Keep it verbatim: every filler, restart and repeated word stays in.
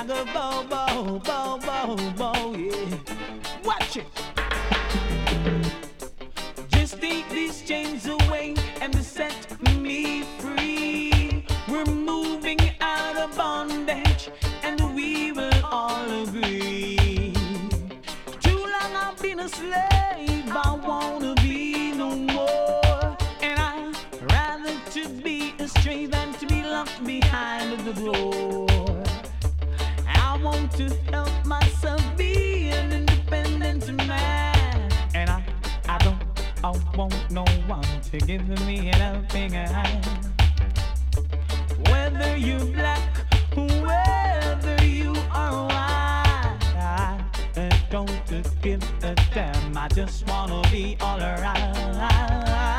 go bow, bow, bow, bow, bow, yeah. Watch it. Just take these chains away and set me free. We're moving out of bondage and we will all agree. Too long I've been a slave, I wanna be no more. And I'd rather to be a stray than to be locked behind the door. I want to help myself be an independent man. And I, I don't, I want no one to give me an helping hand. Whether you're black, whether you are white, I don't give a damn. I just wanna be alright.